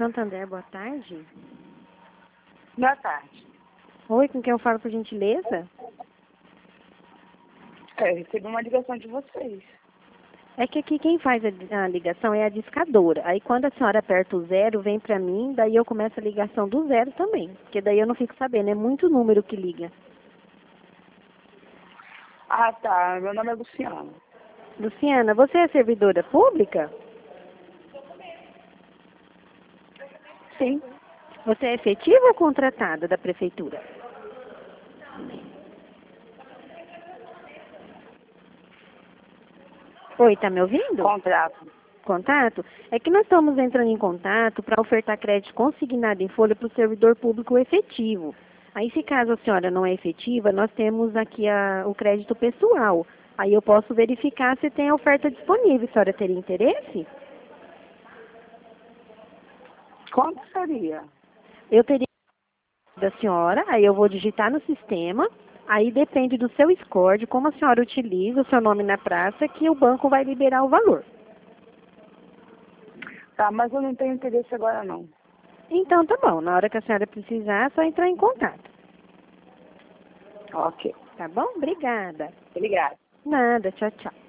Santander, boa tarde. Boa tarde. Oi, com quem eu falo, por gentileza? Eu recebi uma ligação de vocês. É que aqui quem faz a ligação é a discadora. Aí quando a senhora aperta o 0, vem pra mim, daí eu começo a ligação do 0 também. Porque daí eu não fico sabendo, é muito número que liga. Ah, tá. Meu nome é Luciana. Luciana, você é servidora pública? Sim. Você é efetiva ou contratada da prefeitura? Oi, tá me ouvindo? Contrato. Contato? É que nós estamos entrando em contato para ofertar crédito consignado em folha para o servidor público efetivo. Aí, se caso a senhora não é efetiva, nós temos aqui o crédito pessoal. Aí eu posso verificar se tem a oferta disponível. A senhora teria interesse? Quanto seria? Eu teria da senhora, aí eu vou digitar no sistema. Aí depende do seu score, de como a senhora utiliza o seu nome na praça, que o banco vai liberar o valor. Tá, mas eu não tenho interesse agora, não. Então tá bom, na hora que a senhora precisar, é só entrar em contato. Ok. Tá bom? Obrigada. Obrigada. Nada, tchau, tchau.